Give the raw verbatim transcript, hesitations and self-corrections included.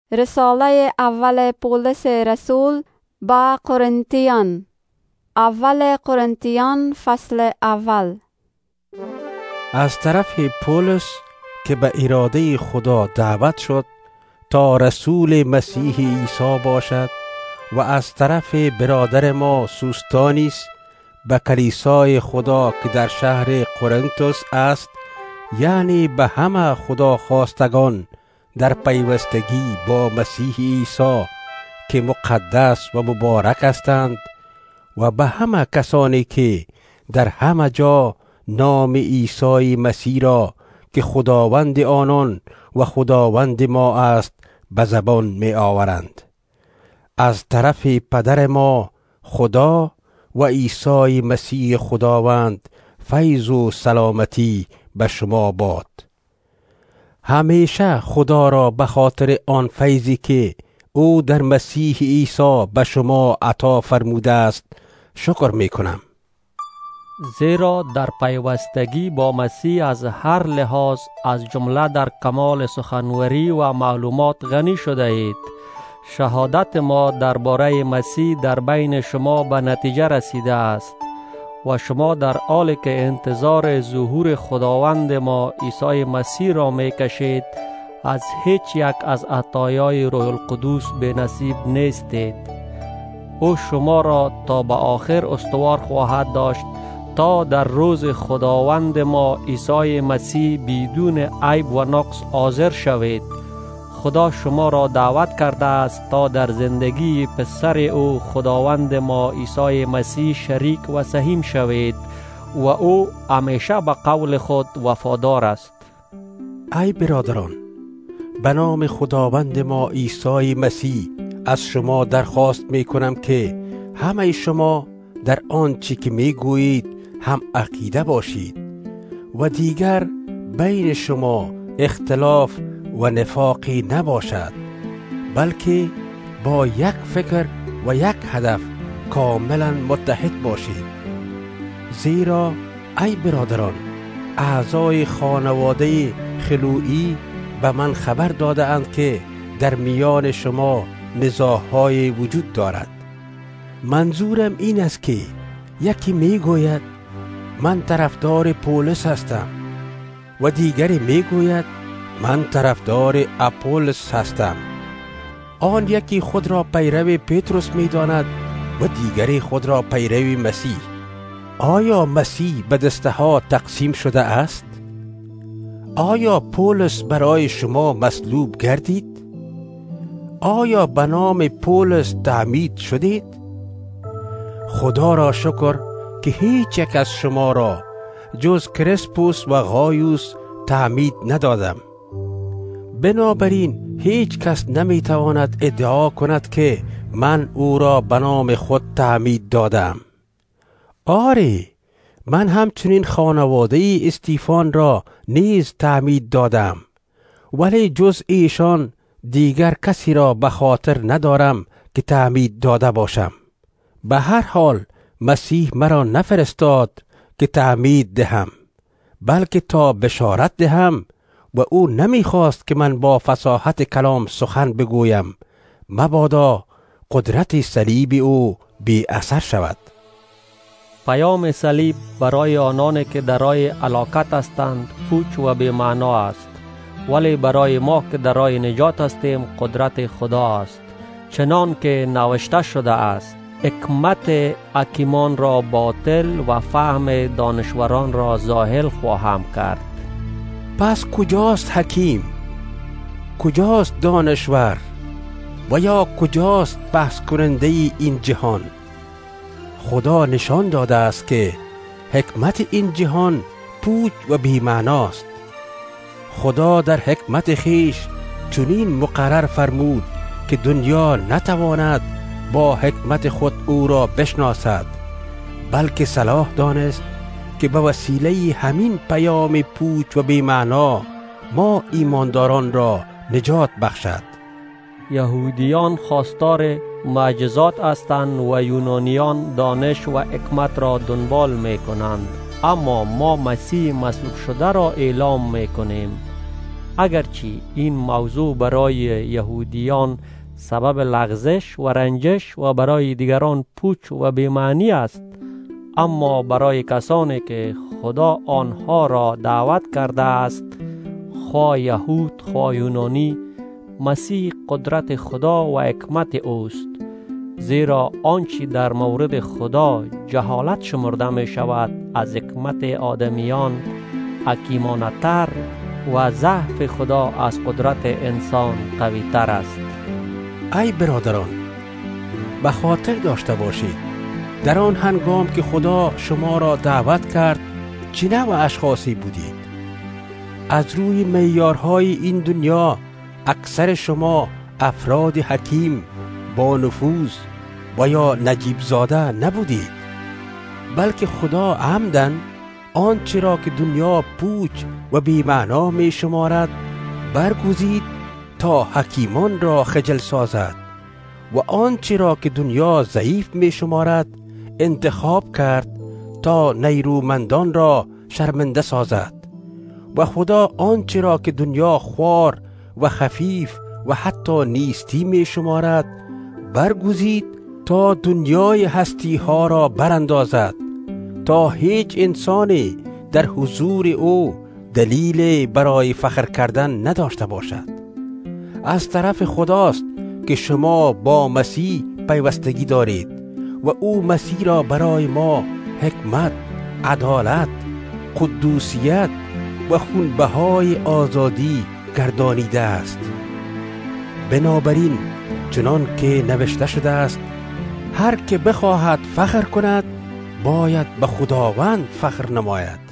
رساله اول پولس رسول به قرنتیان. اول قرنتیان فصل اول. از طرف پولس که به اراده خدا دعوت شد تا رسول مسیح عیسی باشد، و از طرف برادر ما سوستانیس به کلیسای خدا که در شهر قرنتوس است، یعنی به همه خدا خواستگان در پیوستگی با مسیح عیسی که مقدس و مبارک هستند، و به همه کسانی که در همه جا نام عیسی مسیح را که خداوند آنان و خداوند ما است به زبان می آورند. از طرف پدر ما خدا و عیسی مسیح خداوند فیض و سلامتی به شما باد. همیشه خدا را به خاطر آن فیضی که او در مسیح عیسی به شما عطا فرموده است شکر می کنم. زیرا در پیوستگی با مسیح از هر لحاظ از جمله در کمال سخنوری و معلومات غنی شده اید. شهادت ما درباره مسیح در بین شما به نتیجه رسیده است و شما در حالی که انتظار ظهور خداوند ما عیسی مسیح را می کشید از هیچ یک از عطایای روح القدس به نصیب نیستید. او شما را تا به آخر استوار خواهد داشت تا در روز خداوند ما عیسی مسیح بدون عیب و نقص حاضر شوید. خدا شما را دعوت کرده است تا در زندگی پسر او خداوند ما عیسی مسیح شریک و سهیم شوید و او همیشه به قول خود وفادار است. ای برادران، به نام خداوند ما عیسی مسیح از شما درخواست می کنم که همه شما در آنچه که می گویید هم عقیده باشید و دیگر بین شما اختلاف و نفاقی نباشد، بلکه با یک فکر و یک هدف کاملا متحد باشید. زیرا ای برادران، اعضای خانواده خلویی به من خبر داده اند که در میان شما نزاع‌های وجود دارد. منظورم این است که یکی می گوید من طرفدار پولس هستم و دیگری می گوید من طرفدار اپولس هستم. آن یکی خود را پیرو پتروس می داند و دیگری خود را پیرو مسیح. آیا مسیح به دسته ها تقسیم شده است؟ آیا پولس برای شما مصلوب گردید؟ آیا به نام پولس تعمید شدید؟ خدا را شکر که هیچ یک از شما را جز کرسپوس و غایوس تعمید ندادم. بنابراین هیچ کس نمی تواند ادعا کند که من او را به نام خود تعمید دادم. آری، من همچنین خانواده استیفان را نیز تعمید دادم، ولی جز ایشان دیگر کسی را به خاطر ندارم که تعمید داده باشم. به هر حال مسیح مرا نفرستاد که تعمید دهم، بلکه تا بشارت دهم، و او نمیخواست که من با فصاحت کلام سخن بگویم، مبادا قدرت صلیب او بی اثر شود. پیام صلیب برای آنانی که درای هلاکت هستند پوچ و بی معنا است، ولی برای ما که درای نجات هستیم قدرت خدا است. چنان که نوشته شده است حکمت حکیمان را باطل و فهم دانشوران را زاهل خواهم کرد. پس کجاست حکیم؟ کجاست دانشور؟ و یا کجاست بحث کننده این جهان؟ خدا نشان داده است که حکمت این جهان پوچ و بی‌معناست. خدا در حکمت خیش چنین مقرر فرمود که دنیا نتواند با حکمت خود او را بشناسد، بلکه صلاح دانست که به وسیله همین پیام پوچ و بی‌معنا ما ایمانداران را نجات بخشد. یهودیان خواستار معجزات هستند و یونانیان دانش و حکمت را دنبال می کنند، اما ما مسیح مصلوب شده را اعلام می کنیم. اگرچه این موضوع برای یهودیان سبب لغزش و رنجش و برای دیگران پوچ و بی‌معنی است، اما برای کسانی که خدا آنها را دعوت کرده است، خواه یهود خواه یونانی، مسیح قدرت خدا و حکمت اوست. زیرا آنچه در مورد خدا جهالت شمرده می شود از حکمت آدمیان حکیمانه تر و ضعف خدا از قدرت انسان قوی تر است. ای برادران، به خاطر داشته باشید در آن هنگام که خدا شما را دعوت کرد چه نوع اشخاصی بودید. از روی معیارهای این دنیا اکثر شما افراد حکیم با نفوذ و یا نجیب زاده نبودید، بلکه خدا عمدن آنچه را که دنیا پوچ و بی‌معنا می شمارد برگزید تا حکیمان را خجل سازد و آنچه را که دنیا ضعیف می شمارد انتخاب کرد تا نیرومندان را شرمنده سازد. و خدا آنچه را که دنیا خوار و خفیف و حتی نیستی می شمارد برگزید تا دنیای هستی ها را براندازد، تا هیچ انسانی در حضور او دلیل برای فخر کردن نداشته باشد. از طرف خداست که شما با مسیح پیوستگی دارید و او مسیح را برای ما حکمت، عدالت، قدوسیت و خونبهای آزادی گردانیده است. بنابراین چنان که نوشته شده است، هر که بخواهد فخر کند باید به خداوند فخر نماید.